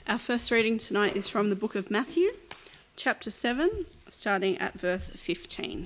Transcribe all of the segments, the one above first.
Our first reading tonight is from the book of Matthew, chapter 7, starting at verse 15.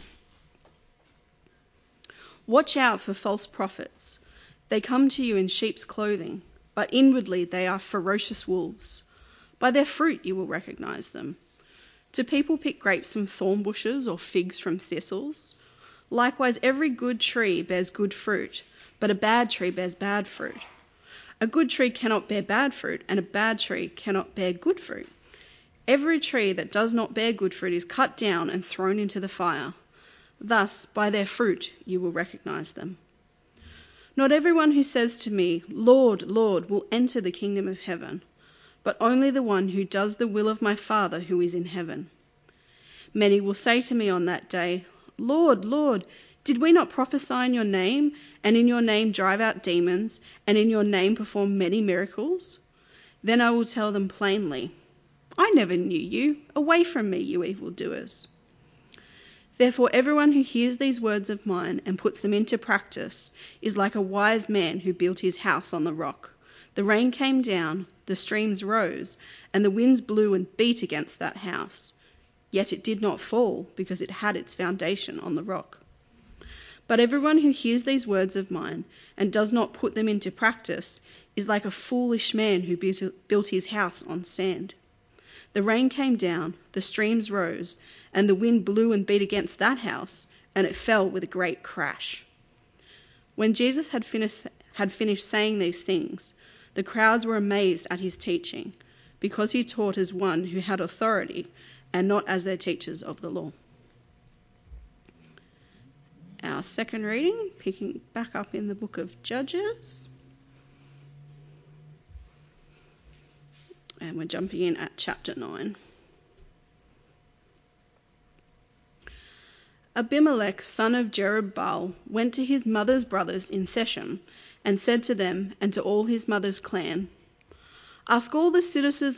Watch out for false prophets. They come to you in sheep's clothing, but inwardly they are ferocious wolves. By their fruit you will recognize them. Do people pick grapes from thorn bushes or figs from thistles? Likewise, every good tree bears good fruit, but a bad tree bears bad fruit. A good tree cannot bear bad fruit, and a bad tree cannot bear good fruit. Every tree that does not bear good fruit is cut down and thrown into the fire. Thus, by their fruit you will recognize them. Not everyone who says to me, 'Lord, Lord,' will enter the kingdom of heaven, but only the one who does the will of my Father who is in heaven. Many will say to me on that day, 'Lord, Lord, did we not prophesy in your name, and in your name drive out demons, and in your name perform many miracles?' Then I will tell them plainly, 'I never knew you. Away from me, you evildoers.' Therefore everyone who hears these words of mine and puts them into practice is like a wise man who built his house on the rock. The rain came down, the streams rose, and the winds blew and beat against that house. Yet it did not fall, because it had its foundation on the rock. But everyone who hears these words of mine and does not put them into practice is like a foolish man who built his house on sand. The rain came down, the streams rose, and the wind blew and beat against that house, and it fell with a great crash." When Jesus had finished saying these things, the crowds were amazed at his teaching, because he taught as one who had authority and not as their teachers of the law. Our second reading, picking back up in the book of Judges. And we're jumping in at chapter 9. Abimelech, son of Jerubbaal, went to his mother's brothers in Shechem and said to them and to all his mother's clan, Ask all the citizens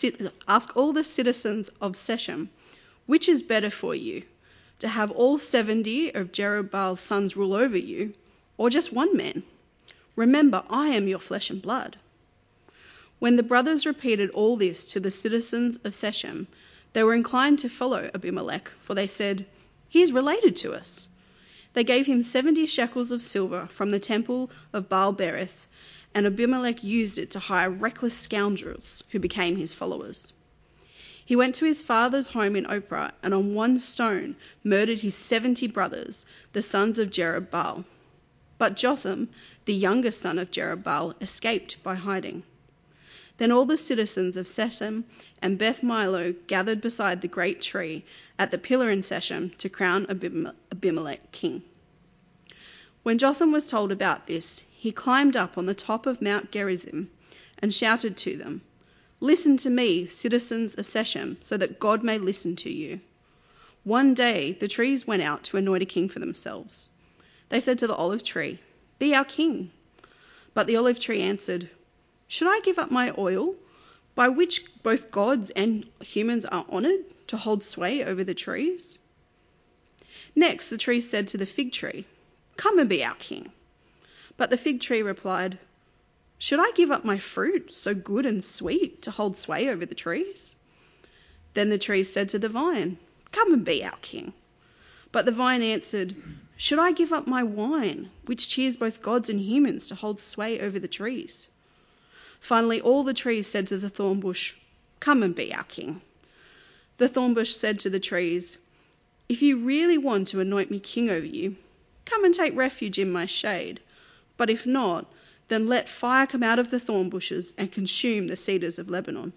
of Shechem, which is better for you, to have all 70 of Jerubbaal's sons rule over you, or just one man? Remember, I am your flesh and blood." When the brothers repeated all this to the citizens of Shechem, they were inclined to follow Abimelech, for they said, "He is related to us." They gave him 70 shekels of silver from the temple of Baal-berith, and Abimelech used it to hire reckless scoundrels who became his followers. He went to his father's home in Ophrah and on one stone murdered his 70 brothers, the sons of Jerubbaal. But Jotham, the younger son of Jerubbaal, escaped by hiding. Then all the citizens of Shechem and Beth Milo gathered beside the great tree at the pillar in Shechem to crown Abimelech king. When Jotham was told about this, he climbed up on the top of Mount Gerizim and shouted to them, "Listen to me, citizens of Shechem, so that God may listen to you." One day the trees went out to anoint a king for themselves. They said to the olive tree, "Be our king." But the olive tree answered, "Should I give up my oil, by which both gods and humans are honoured, to hold sway over the trees?" Next the tree said to the fig tree, "Come and be our king." But the fig tree replied, "Should I give up my fruit, so good and sweet, to hold sway over the trees?" Then the tree said to the vine, "Come and be our king." But the vine answered, "Should I give up my wine, which cheers both gods and humans, to hold sway over the trees?" Finally all the trees said to the thorn bush, "Come and be our king." The thorn bush said to the trees, "If you really want to anoint me king over you, come and take refuge in my shade. But if not, then let fire come out of the thorn bushes and consume the cedars of Lebanon."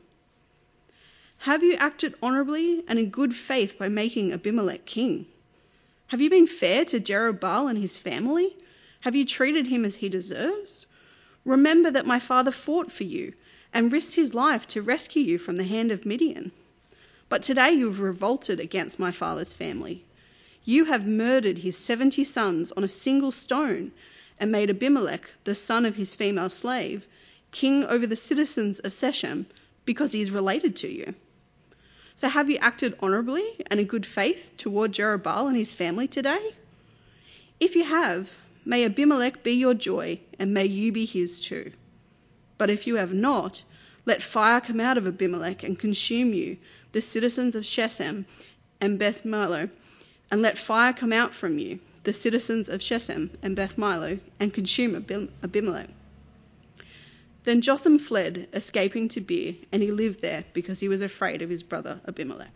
Have you acted honourably and in good faith by making Abimelech king? Have you been fair to Jerubbaal and his family? Have you treated him as he deserves? Remember that my father fought for you and risked his life to rescue you from the hand of Midian. But today you have revolted against my father's family. You have murdered his 70 sons on a single stone and made Abimelech, the son of his female slave, king over the citizens of Shechem because he is related to you. So have you acted honourably and in good faith toward Jerubbaal and his family today? If you have, may Abimelech be your joy and may you be his too. But if you have not, Let fire come out of Abimelech and consume you, the citizens of Shechem and Beth Milo, and let fire come out from you, the citizens of Shechem and Beth Milo, and consume Abimelech. Then Jotham fled, escaping to Beer, and he lived there because he was afraid of his brother Abimelech.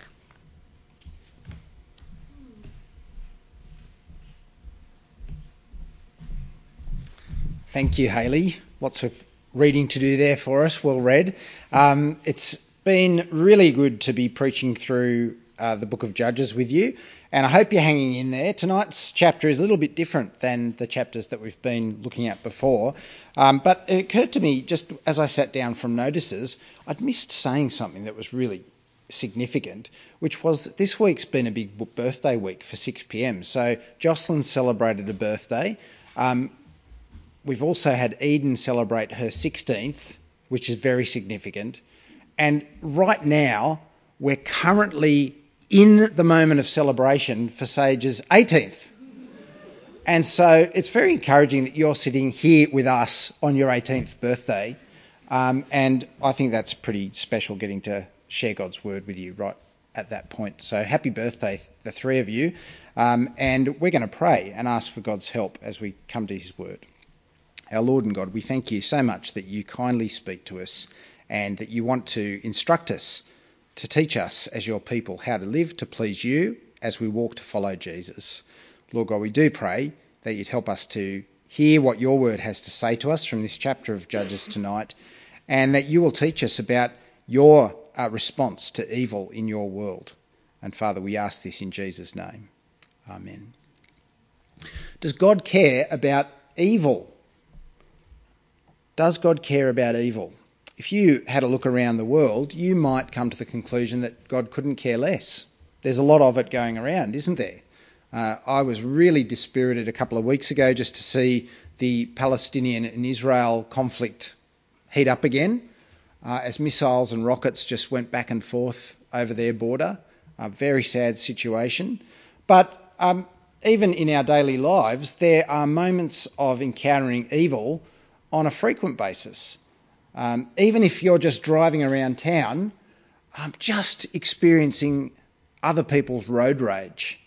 Thank you, Hayley. Lots of reading to do there for us. Well read. It's been really good to be preaching through the book of Judges with you, and I hope you're hanging in there. Tonight's chapter is a little bit different than the chapters that we've been looking at before, but it occurred to me just as I sat down from notices, I'd missed saying something that was really significant, which was that this week's been a big birthday week for 6pm. So Jocelyn celebrated a birthday. We've also had Eden celebrate her 16th, which is very significant. And right now, we're currently in the moment of celebration for Sage's 18th. And so it's very encouraging that you're sitting here with us on your 18th birthday. And I think that's pretty special, getting to share God's word with you right at that point. So happy birthday, the three of you. And we're going to pray and ask for God's help as we come to his word. Our Lord and God, we thank you so much that you kindly speak to us and that you want to instruct us, to teach us as your people how to live to please you as we walk to follow Jesus. Lord God, we do pray that you'd help us to hear what your word has to say to us from this chapter of Judges tonight, and that you will teach us about your response to evil in your world. And Father, we ask this in Jesus' name. Amen. Does God care about evil? Does God care about evil? If you had a look around the world, you might come to the conclusion that God couldn't care less. There's a lot of it going around, isn't there? I was really dispirited a couple of weeks ago just to see the Palestinian and Israel conflict heat up again, as missiles and rockets just went back and forth over their border. A very sad situation. But even in our daily lives, there are moments of encountering evil on a frequent basis. Even if you're just driving around town, just experiencing other people's road rage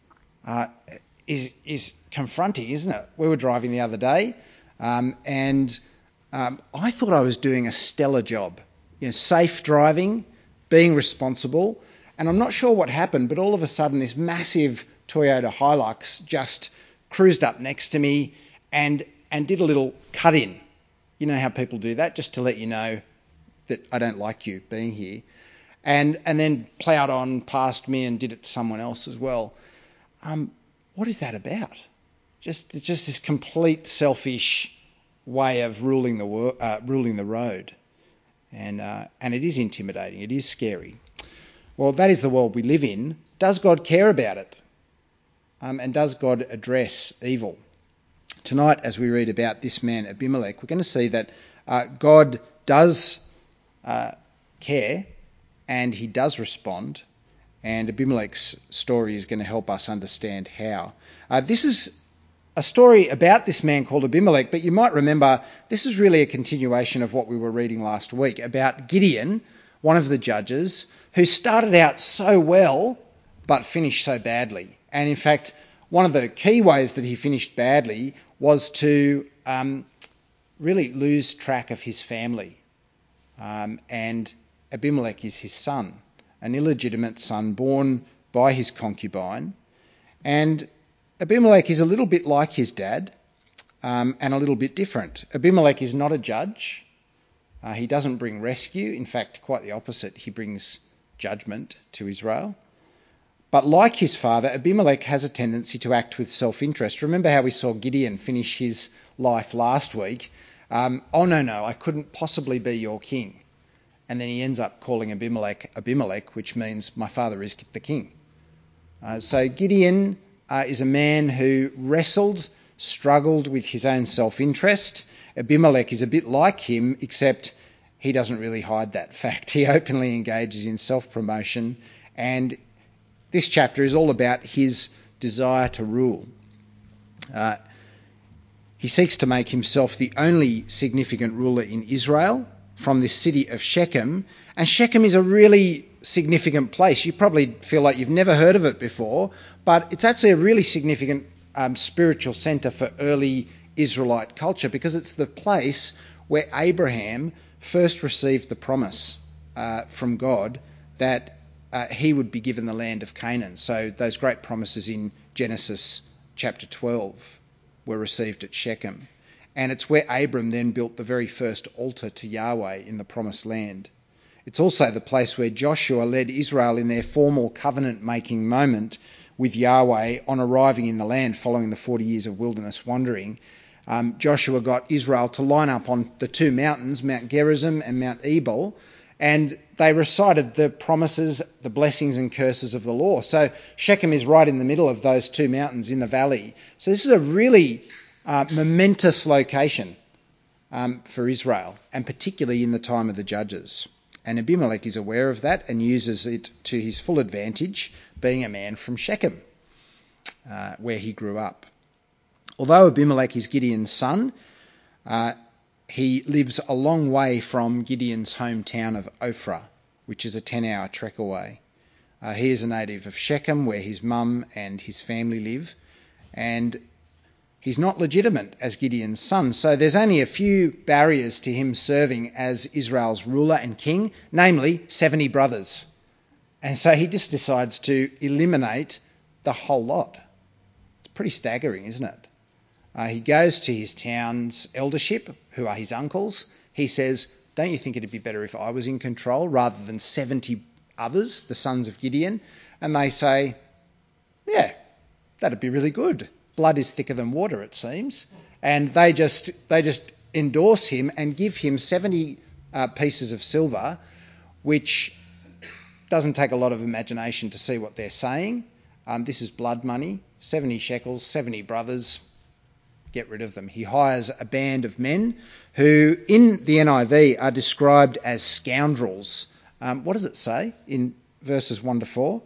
is confronting, isn't it? We were driving the other day, and I thought I was doing a stellar job. Safe driving, being responsible, and I'm not sure what happened, but all of a sudden this massive Toyota Hilux just cruised up next to me and did a little cut in. You know how people do that, just to let you know that I don't like you being here. And then ploughed on past me and did it to someone else as well. What is that about? Just this complete selfish way of ruling the road. And it is intimidating. It is scary. Well, that is the world we live in. Does God care about it? And does God address evil? Tonight, as we read about this man Abimelech, we're going to see that God does care and he does respond, and Abimelech's story is going to help us understand how. This is a story about this man called Abimelech, but you might remember this is really a continuation of what we were reading last week about Gideon, one of the judges, who started out so well but finished so badly. And in fact, one of the key ways that he finished badly was to really lose track of his family. And Abimelech is his son, an illegitimate son born by his concubine. And Abimelech is a little bit like his dad, and a little bit different. Abimelech is not a judge. He doesn't bring rescue. In fact, quite the opposite. He brings judgment to Israel. But like his father, Abimelech has a tendency to act with self-interest. Remember how we saw Gideon finish his life last week? Oh, no, I couldn't possibly be your king. And then he ends up calling Abimelech, which means my father is the king. So Gideon is a man who struggled with his own self-interest. Abimelech is a bit like him, except he doesn't really hide that fact. He openly engages in self-promotion, and this chapter is all about his desire to rule. He seeks to make himself the only significant ruler in Israel, from this city of Shechem. And Shechem is a really significant place. You probably feel like you've never heard of it before, but it's actually a really significant spiritual centre for early Israelite culture, because it's the place where Abraham first received the promise from God that he would be given the land of Canaan. So those great promises in Genesis chapter 12 were received at Shechem. And it's where Abram then built the very first altar to Yahweh in the promised land. It's also the place where Joshua led Israel in their formal covenant-making moment with Yahweh on arriving in the land following the 40 years of wilderness wandering. Joshua got Israel to line up on the two mountains, Mount Gerizim and Mount Ebal, and they recited the promises, the blessings and curses of the law. So Shechem is right in the middle of those two mountains in the valley. So this is a really momentous location for Israel, and particularly in the time of the judges. And Abimelech is aware of that and uses it to his full advantage, being a man from Shechem, where he grew up. Although Abimelech is Gideon's son, he lives a long way from Gideon's hometown of Ophrah, which is a 10-hour trek away. He is a native of Shechem, where his mum and his family live, and he's not legitimate as Gideon's son, so there's only a few barriers to him serving as Israel's ruler and king, namely 70 brothers. And so he just decides to eliminate the whole lot. It's pretty staggering, isn't it? He goes to his town's eldership, who are his uncles. He says, "Don't you think it'd be better if I was in control rather than 70 others, the sons of Gideon?" And they say, "Yeah, that'd be really good. Blood is thicker than water, it seems." And they just endorse him and give him 70 pieces of silver, which doesn't take a lot of imagination to see what they're saying. This is blood money, 70 shekels, 70 brothers. Get rid of them. He hires a band of men who, in the NIV, are described as scoundrels. What does it say in verses 1 to 4?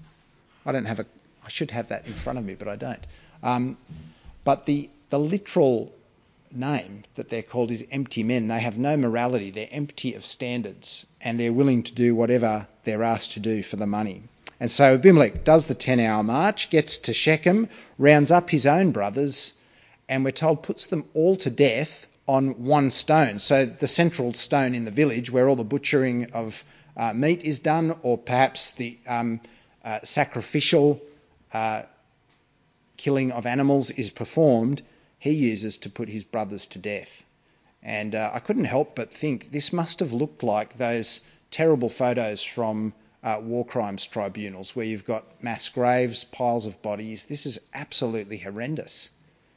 I should have that in front of me, but I don't. But the literal name that they're called is empty men. They have no morality. They're empty of standards, and they're willing to do whatever they're asked to do for the money. And so Abimelech does the 10-hour march, gets to Shechem, rounds up his own brothers, and we're told puts them all to death on one stone. So the central stone in the village where all the butchering of meat is done, or perhaps the sacrificial killing of animals is performed, he uses to put his brothers to death. And I couldn't help but think this must have looked like those terrible photos from war crimes tribunals where you've got mass graves, piles of bodies. This is absolutely horrendous.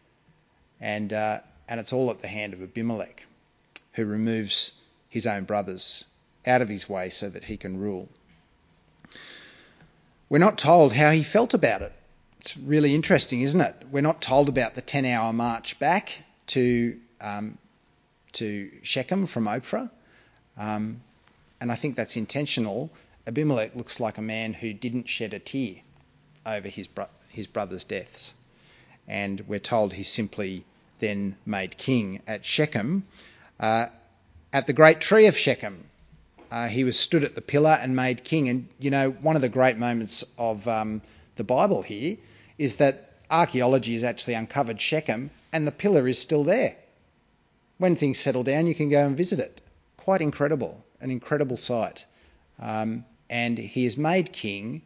And it's all at the hand of Abimelech, who removes his own brothers out of his way so that he can rule. We're not told how he felt about it. It's really interesting, isn't it? We're not told about the 10-hour march back to Shechem from Ophrah. And I think that's intentional. Abimelech looks like a man who didn't shed a tear over his brothers' deaths. And we're told he simply then made king at Shechem, at the great tree of Shechem. He was stood at the pillar and made king. And, you know, one of the great moments of the Bible here is that archaeology has actually uncovered Shechem and the pillar is still there. When things settle down, you can go and visit it. Quite incredible, an incredible sight. And he is made king.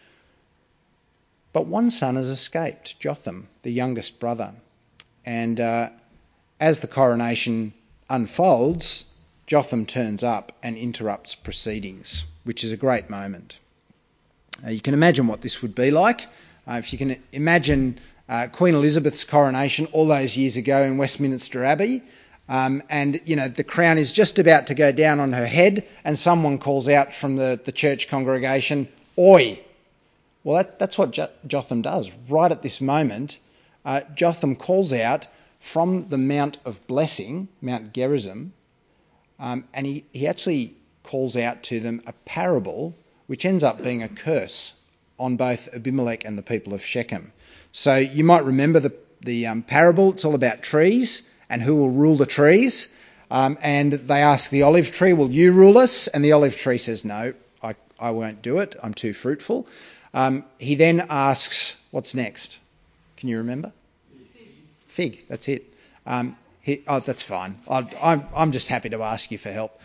But one son has escaped, Jotham, the youngest brother. And as the coronation unfolds, Jotham turns up and interrupts proceedings, which is a great moment. You can imagine what this would be like. If you can imagine Queen Elizabeth's coronation all those years ago in Westminster Abbey, and, you know, the crown is just about to go down on her head and someone calls out from the church congregation, "Oi!" Well, that's what Jotham does. Right at this moment, Jotham calls out from the Mount of Blessing, Mount Gerizim, and he actually calls out to them a parable which ends up being a curse on both Abimelech and the people of Shechem. So you might remember the parable. It's all about trees and who will rule the trees. And they ask the olive tree, will you rule us? And the olive tree says, no, I won't do it. I'm too fruitful. He then asks, what's next? Can you remember? Fig, that's it. That's fine. I'm just happy to ask you for help.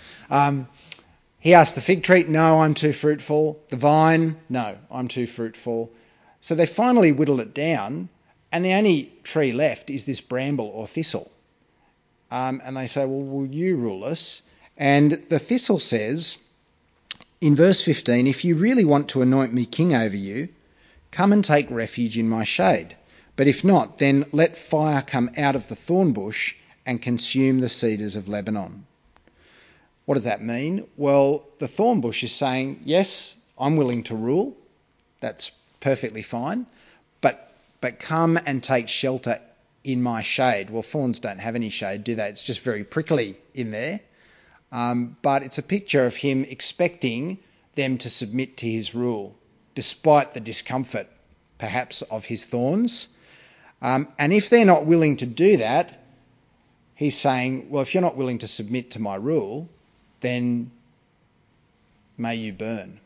He asked the fig tree, no, I'm too fruitful. The vine, no, I'm too fruitful. So they finally whittle it down, and the only tree left is this bramble or thistle. And they say, well, will you rule us? And the thistle says, in verse 15, if you really want to anoint me king over you, come and take refuge in my shade. But if not, then let fire come out of the thorn bush and consume the cedars of Lebanon. What does that mean? Well, the thorn bush is saying, yes, I'm willing to rule. That's perfectly fine. But come and take shelter in my shade. Well, thorns don't have any shade, do they? It's just very prickly in there. But it's a picture of him expecting them to submit to his rule, despite the discomfort, perhaps, of his thorns. And if they're not willing to do that, he's saying, well, if you're not willing to submit to my rule, then may you burn.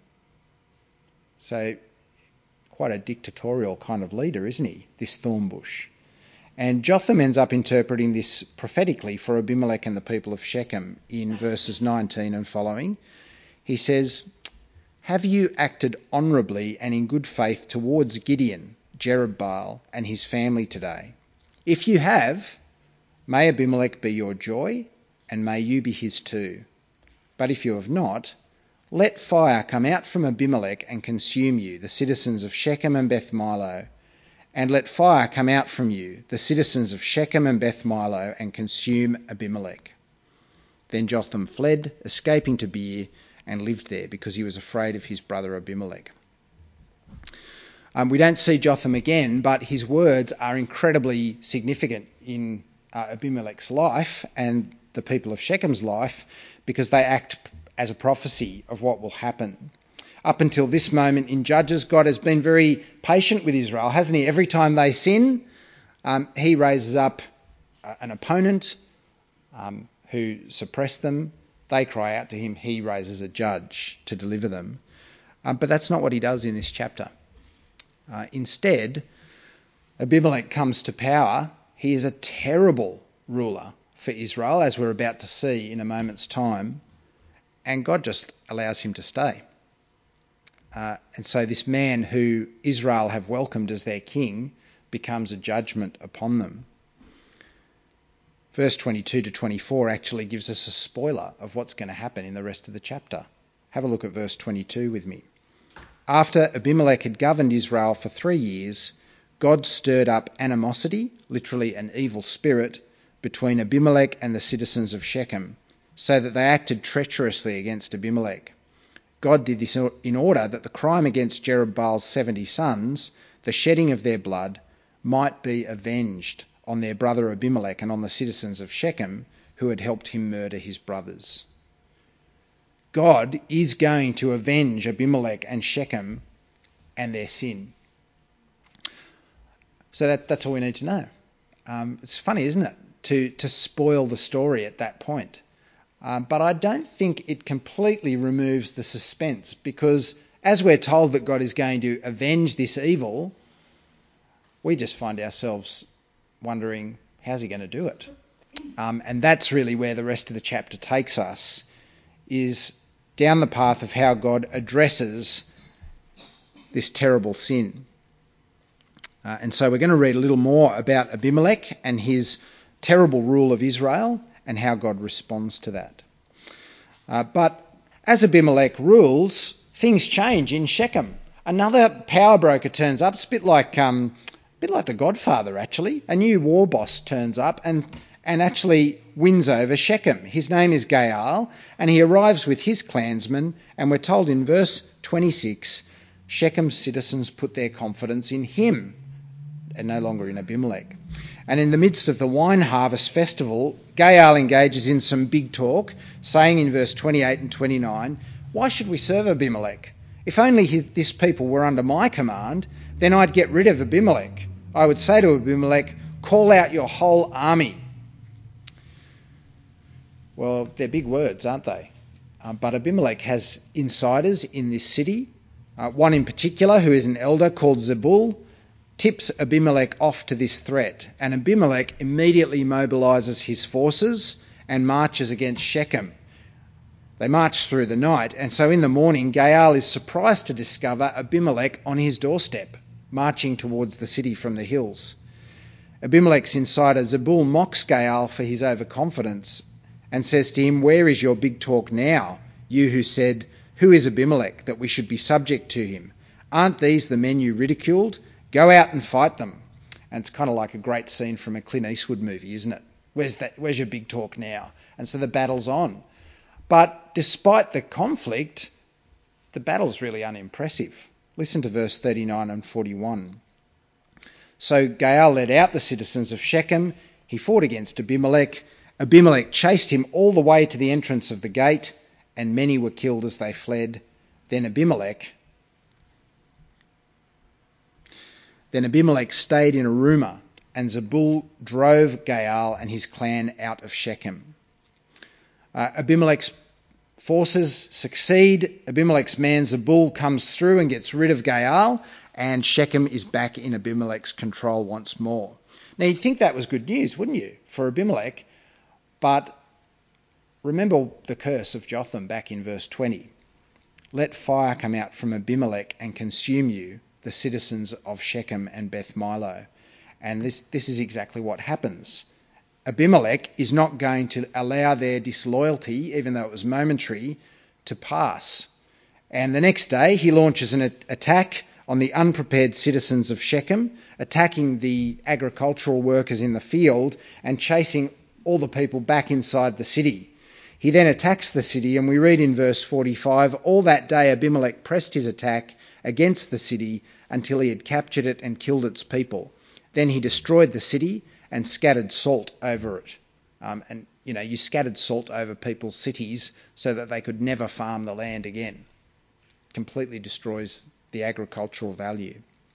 So quite a dictatorial kind of leader, isn't he, this thorn bush? And Jotham ends up interpreting this prophetically for Abimelech and the people of Shechem in verses 19 and following. He says, have you acted honourably and in good faith towards Gideon, Jerubbaal, and his family today? If you have, may Abimelech be your joy, and may you be his too. But if you have not, let fire come out from Abimelech and consume you, the citizens of Shechem and Beth Milo. And let fire come out from you, the citizens of Shechem and Beth Milo, and consume Abimelech. Then Jotham fled, escaping to Beer, and lived there because he was afraid of his brother Abimelech. We don't see Jotham again, but his words are incredibly significant in Abimelech's life and the people of Shechem's life, because they act as a prophecy of what will happen. Up until this moment in Judges, God has been very patient with Israel, hasn't he? Every time they sin, he raises up an opponent who suppress them. They cry out to him. He raises a judge to deliver them. But that's not what he does in this chapter. Instead, Abimelech comes to power. He is a terrible ruler for Israel, as we're about to see in a moment's time. And God just allows him to stay. And so this man who Israel have welcomed as their king becomes a judgment upon them. Verse 22 to 24 actually gives us a spoiler of what's going to happen in the rest of the chapter. Have a look at verse 22 with me. After Abimelech had governed Israel for 3 years, God stirred up animosity, literally an evil spirit, between Abimelech and the citizens of Shechem, so that they acted treacherously against Abimelech. God did this in order that the crime against Jerubbaal's 70 sons, the shedding of their blood, might be avenged on their brother Abimelech and on the citizens of Shechem who had helped him murder his brothers. God is going to avenge Abimelech and Shechem and their sin. So that's all we need to know. It's funny, isn't it, to spoil the story at that point. But I don't think it completely removes the suspense, because as we're told that God is going to avenge this evil, we just find ourselves wondering, how's he going to do it? And that's really where the rest of the chapter takes us, is down the path of how God addresses this terrible sin. And so we're going to read a little more about Abimelech and his terrible rule of Israel and how God responds to that. But as Abimelech rules, things change in Shechem. Another power broker turns up. It's a bit like The Godfather, actually. A new war boss turns up and actually wins over Shechem. His name is Gaal, and he arrives with his clansmen, and we're told in verse 26, Shechem's citizens put their confidence in him and no longer in Abimelech. And in the midst of the wine harvest festival, Gaal engages in some big talk, saying in verse 28 and 29, why should we serve Abimelech? If only this people were under my command, then I'd get rid of Abimelech. I would say to Abimelech, call out your whole army. Well, they're big words, aren't they? But Abimelech has insiders in this city. One in particular, who is an elder called Zebul, tips Abimelech off to this threat, and Abimelech immediately mobilises his forces and marches against Shechem. They march through the night, and so in the morning Gaal is surprised to discover Abimelech on his doorstep, marching towards the city from the hills. Abimelech's insider Zebul mocks Gaal for his overconfidence and says to him, "Where is your big talk now, you who said, 'Who is Abimelech, that we should be subject to him? Aren't these the men you ridiculed? Go out and fight them.'" And it's kind of like a great scene from a Clint Eastwood movie, isn't it? Where's your big talk now? And so the battle's on. But despite the conflict, the battle's really unimpressive. Listen to verse 39 and 41. "So Gaal led out the citizens of Shechem. He fought against Abimelech. Abimelech chased him all the way to the entrance of the gate, and many were killed as they fled. Then Abimelech stayed in Arumah, and Zebul drove Gaal and his clan out of Shechem." Abimelech's forces succeed. Abimelech's man Zebul comes through and gets rid of Gaal, and Shechem is back in Abimelech's control once more. Now, you'd think that was good news, wouldn't you, for Abimelech? But remember the curse of Jotham back in verse 20. "Let fire come out from Abimelech and consume you, the citizens of Shechem and Beth Milo." And this is exactly what happens. Abimelech is not going to allow their disloyalty, even though it was momentary, to pass. And the next day he launches an attack on the unprepared citizens of Shechem, attacking the agricultural workers in the field and chasing all the people back inside the city. He then attacks the city, and we read in verse 45, "All that day Abimelech pressed his attack against the city until he had captured it and killed its people. Then he destroyed the city and scattered salt over it." You scattered salt over people's cities so that they could never farm the land again. Completely destroys the agricultural value.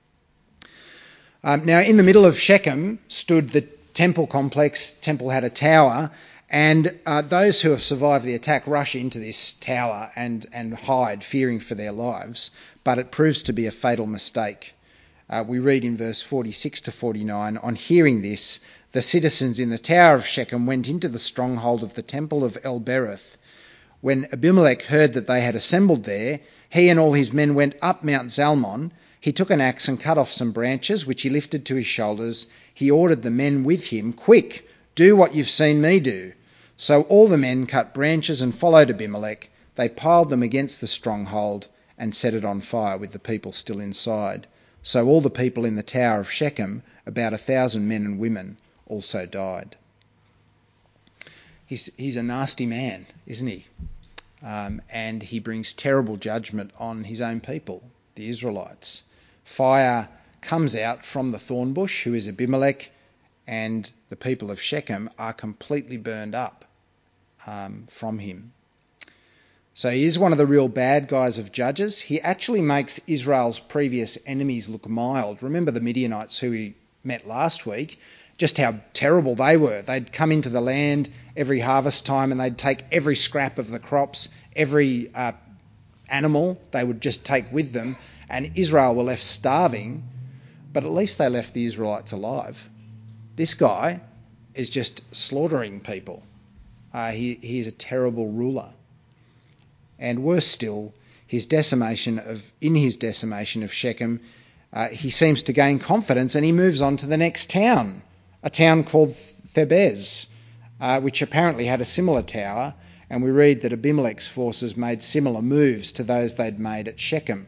Now, in the middle of Shechem stood the temple complex. Temple had a tower, and those who have survived the attack rush into this tower and hide, fearing for their lives, but it proves to be a fatal mistake. We read in verse 46 to 49, "On hearing this, the citizens in the tower of Shechem went into the stronghold of the temple of El-Berith. When Abimelech heard that they had assembled there, he and all his men went up Mount Zalmon. He took an axe and cut off some branches, which he lifted to his shoulders. He ordered the men with him, 'Quick, do what you've seen me do.' So all the men cut branches and followed Abimelech. They piled them against the stronghold and set it on fire with the people still inside. So all the people in the tower of Shechem, about 1,000 men and women, also died." He's a nasty man, isn't he? And he brings terrible judgment on his own people, the Israelites. Fire comes out from the thorn bush, who is Abimelech, and the people of Shechem are completely burned up from him. So he is one of the real bad guys of Judges. He actually makes Israel's previous enemies look mild. Remember the Midianites who we met last week, just how terrible they were. They'd come into the land every harvest time and they'd take every scrap of the crops, every animal they would just take with them, and Israel were left starving, but at least they left the Israelites alive. This guy is just slaughtering people. He is a terrible ruler. And worse still, in his decimation of Shechem, he seems to gain confidence and he moves on to the next town, a town called Thebez, which apparently had a similar tower, and we read that Abimelech's forces made similar moves to those they'd made at Shechem.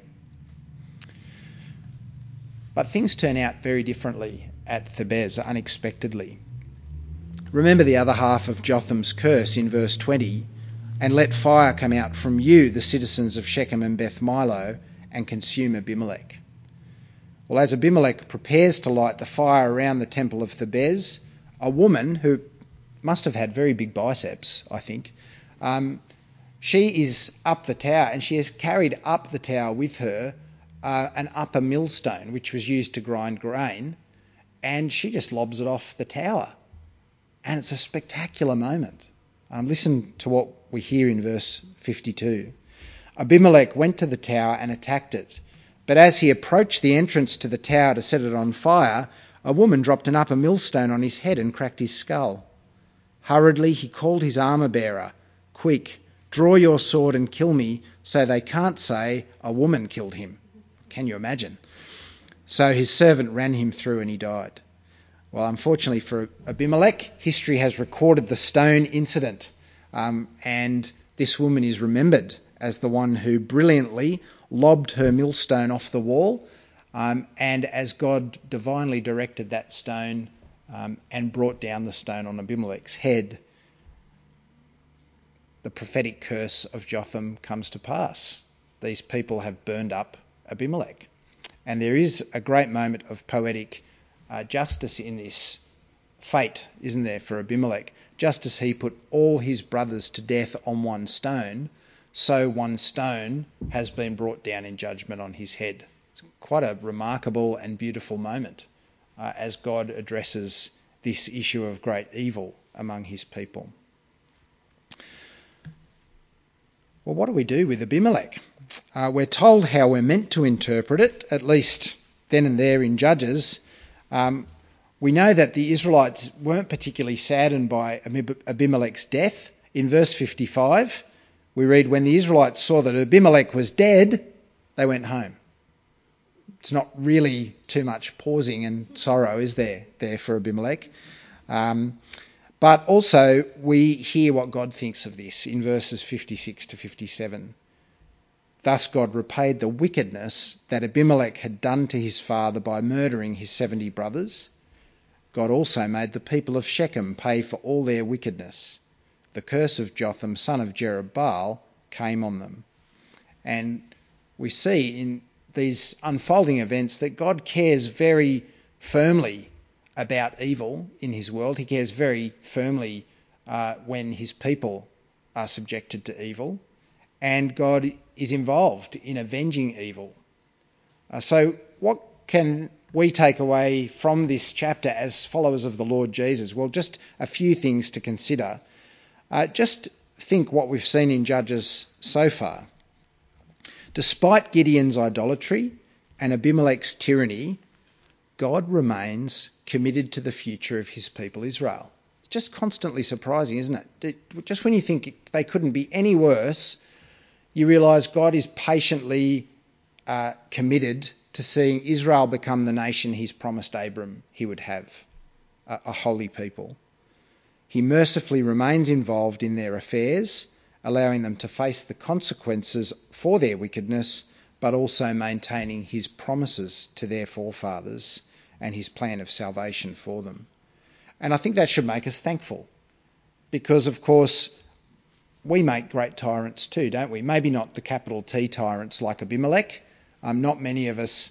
But things turn out very differently at Thebez, unexpectedly. Remember the other half of Jotham's curse in verse 20, "And let fire come out from you, the citizens of Shechem and Beth Milo, and consume Abimelech." Well, as Abimelech prepares to light the fire around the temple of Thebez, a woman who must have had very big biceps, I think, she is up the tower, and she has carried up the tower with her an upper millstone, which was used to grind grain, and she just lobs it off the tower. And it's a spectacular moment. Listen to what we hear in verse 52. Abimelech went to the tower and attacked it. But as he approached the entrance to the tower to set it on fire, a woman dropped an upper millstone on his head and cracked his skull. Hurriedly he called his armour-bearer. "Quick, draw your sword and kill me, so they can't say a woman killed him." Can you imagine? So his servant ran him through and he died. Well, unfortunately for Abimelech, history has recorded the stone incident, and this woman is remembered as the one who brilliantly lobbed her millstone off the wall, and as God divinely directed that stone and brought down the stone on Abimelech's head, the prophetic curse of Jotham comes to pass. These people have burned up Abimelech. And there is a great moment of poetic justice in this fate, isn't there, for Abimelech? Just as he put all his brothers to death on one stone, so one stone has been brought down in judgment on his head. It's quite a remarkable and beautiful moment as God addresses this issue of great evil among his people. Well, what do we do with Abimelech? We're told how we're meant to interpret it, at least then and there in Judges. We know that the Israelites weren't particularly saddened by Abimelech's death. In verse 55, we read, "When the Israelites saw that Abimelech was dead, they went home." It's not really too much pausing and sorrow, is there for Abimelech? But also we hear what God thinks of this in verses 56 to 57. Thus God repaid the wickedness that Abimelech had done to his father by murdering his 70 brothers. God also made the people of Shechem pay for all their wickedness. The curse of Jotham, son of Jerubbaal, came on them. And we see in these unfolding events that God cares very firmly about evil in his world. He cares very firmly when his people are subjected to evil. And God is involved in avenging evil. So what can we take away from this chapter as followers of the Lord Jesus? Well, just a few things to consider. Just think what we've seen in Judges so far. Despite Gideon's idolatry and Abimelech's tyranny, God remains committed to the future of his people Israel. It's just constantly surprising, isn't it? Just when you think they couldn't be any worse, you realise God is patiently committed to seeing Israel become the nation he's promised Abram he would have, a holy people. He mercifully remains involved in their affairs, allowing them to face the consequences for their wickedness, but also maintaining his promises to their forefathers and his plan of salvation for them. And I think that should make us thankful, because, of course, we make great tyrants too, don't we? Maybe not the capital T tyrants like Abimelech. Not many of us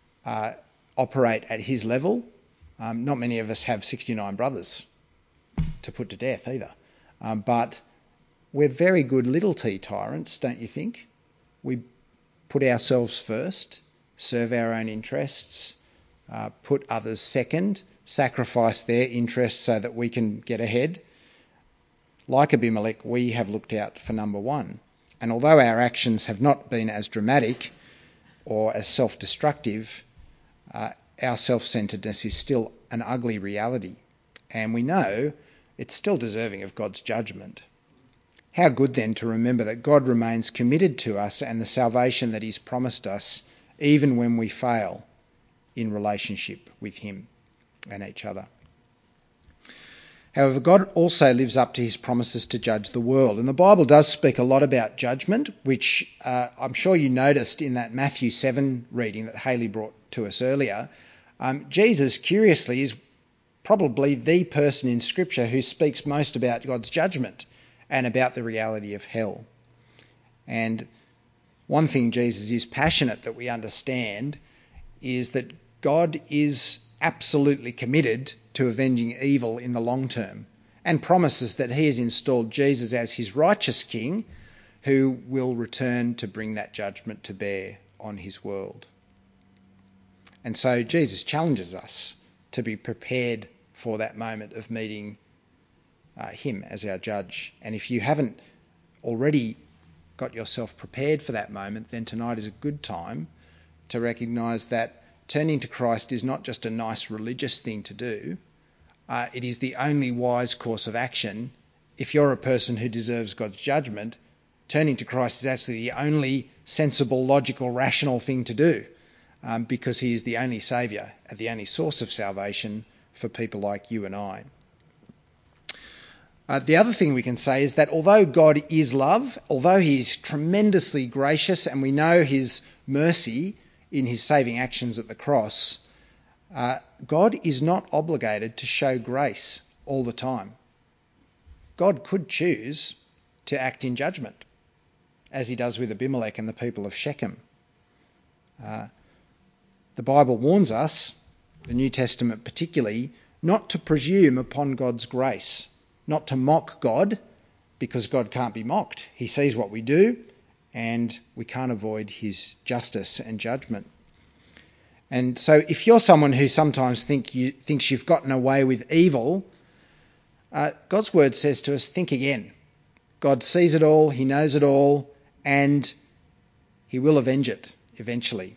operate at his level. Not many of us have 69 brothers to put to death either. But we're very good little t tyrants, don't you think? We put ourselves first, serve our own interests, put others second, sacrifice their interests so that we can get ahead. Like Abimelech, we have looked out for number one. And although our actions have not been as dramatic or as self-destructive, our self-centeredness is still an ugly reality. And we know it's still deserving of God's judgment. How good then to remember that God remains committed to us and the salvation that he's promised us, even when we fail in relationship with him and each other. However, God also lives up to his promises to judge the world. And the Bible does speak a lot about judgment, which I'm sure you noticed in that Matthew 7 reading that Hayley brought to us earlier. Jesus, curiously, is probably the person in Scripture who speaks most about God's judgment and about the reality of hell. And one thing Jesus is passionate that we understand is that God is absolutely committed to avenging evil in the long term, and promises that he has installed Jesus as his righteous king who will return to bring that judgment to bear on his world. And so Jesus challenges us to be prepared for that moment of meeting him as our judge. And if you haven't already got yourself prepared for that moment, then tonight is a good time to recognise that turning to Christ is not just a nice religious thing to do. It is the only wise course of action. If you're a person who deserves God's judgment, turning to Christ is actually the only sensible, logical, rational thing to do, because he is the only saviour and the only source of salvation for people like you and I. The other thing we can say is that although God is love, although he is tremendously gracious and we know his mercy in his saving actions at the cross, God is not obligated to show grace all the time. God could choose to act in judgment, as he does with Abimelech and the people of Shechem. The Bible warns us, the New Testament particularly, not to presume upon God's grace, not to mock God, because God can't be mocked. He sees what we do, and we can't avoid his justice and judgment. And so if you're someone who sometimes thinks you've gotten away with evil, God's word says to us, think again. God sees it all, he knows it all, and he will avenge it eventually.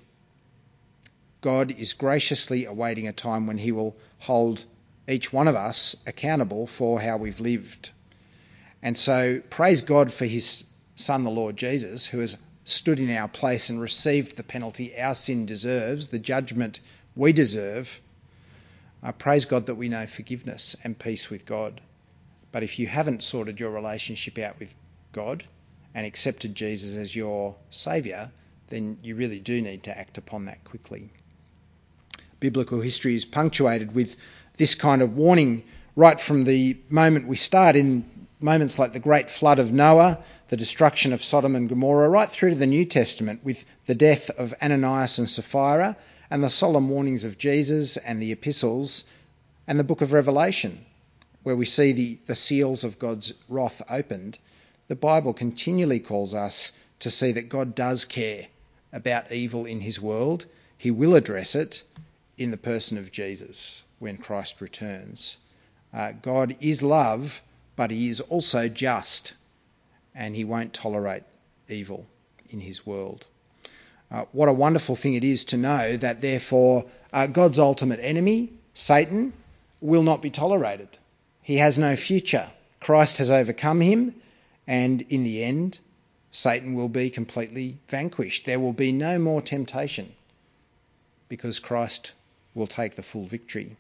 God is graciously awaiting a time when he will hold each one of us accountable for how we've lived. And so praise God for his Son, the Lord Jesus, who has stood in our place and received the penalty our sin deserves, the judgment we deserve. Praise God that we know forgiveness and peace with God. But if you haven't sorted your relationship out with God and accepted Jesus as your saviour, then you really do need to act upon that quickly. Biblical history is punctuated with this kind of warning right from the moment we start, in moments like the great flood of Noah, the destruction of Sodom and Gomorrah, right through to the New Testament with the death of Ananias and Sapphira and the solemn warnings of Jesus and the epistles and the book of Revelation, where we see the seals of God's wrath opened. The Bible continually calls us to see that God does care about evil in his world. He will address it in the person of Jesus when Christ returns. God is love, but he is also just, and he won't tolerate evil in his world. What a wonderful thing it is to know that therefore God's ultimate enemy, Satan, will not be tolerated. He has no future. Christ has overcome him, and in the end, Satan will be completely vanquished. There will be no more temptation because Christ will take the full victory.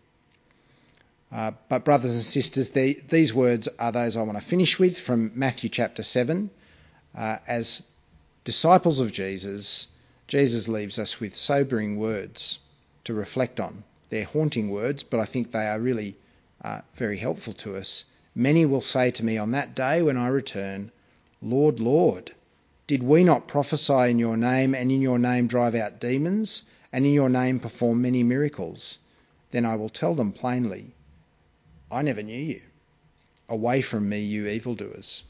But brothers and sisters, these words are those I want to finish with from Matthew chapter 7. As disciples of Jesus, Jesus leaves us with sobering words to reflect on. They're haunting words, but I think they are really very helpful to us. Many will say to me on that day when I return, Lord, Lord, did we not prophesy in your name and in your name drive out demons and in your name perform many miracles? Then I will tell them plainly, I never knew you. Away from me, you evildoers.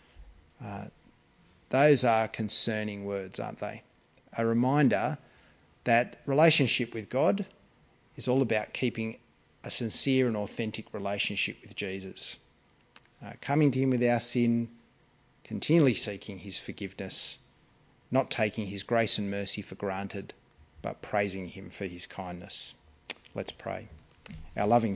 Those are concerning words, aren't they? A reminder that relationship with God is all about keeping a sincere and authentic relationship with Jesus. Coming to him with our sin, continually seeking his forgiveness, not taking his grace and mercy for granted, but praising him for his kindness. Let's pray. Our loving